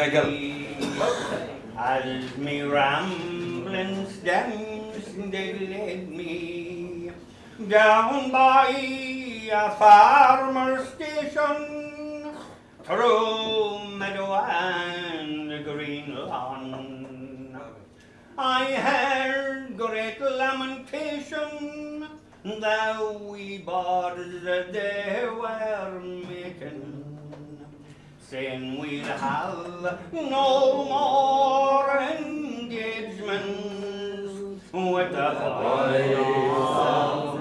As me rambling stems they led me down by a farmer's station, through meadow and green lawn. I heard great lamentation, the wee birds they were making, saying we'll have no more engagements with the boys of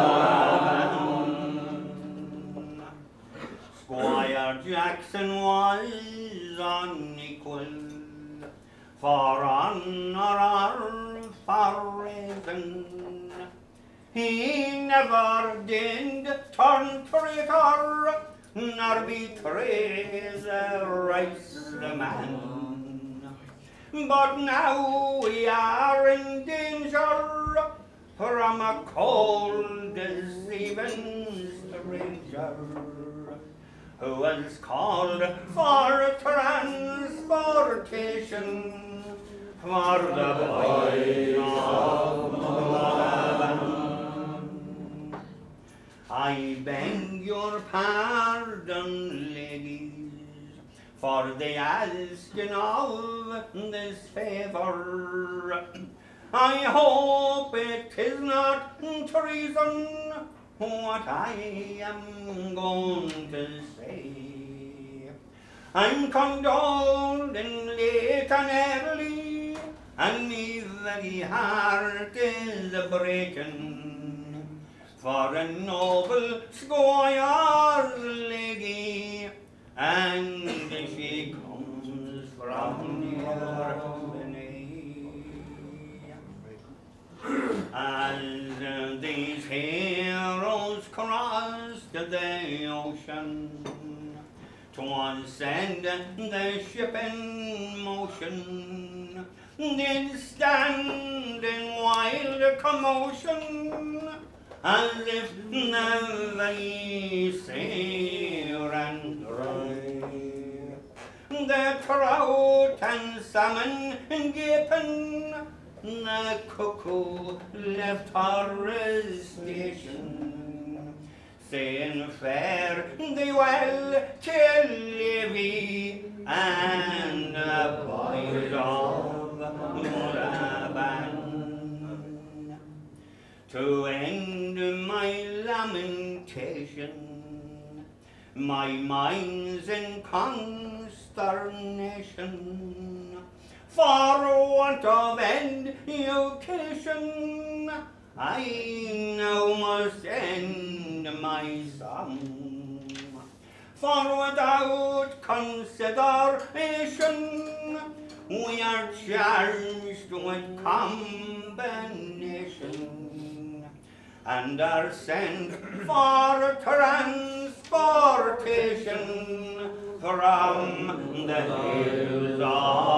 Malaban. Squire Jackson was unequal for honor or for reason. He never did turn traitor, nor betray the rights of the man. But now we are in danger from a cold, deceiving stranger who has called for transportation for the boys of Malaban. I beg your pardon, ladies, for the asking of this favour. I hope it is not treason what I am going to say. I'm condoling late and early, and me very heart is breaking, for a noble squire's lady, and she comes from near Albany. As these heroes crossed the ocean, 'twas send the ship in motion, did stand in wild commotion, as if the very sea ran dry. The trout and salmon gaping, the cuckoo left her station, saying fare thee well till Levy and the boys of Malaban. To end my lamentation, my mind's in consternation, for want of education, I now must end my song. For without consideration, we are charged with combination, and are sent for transportation from the hills of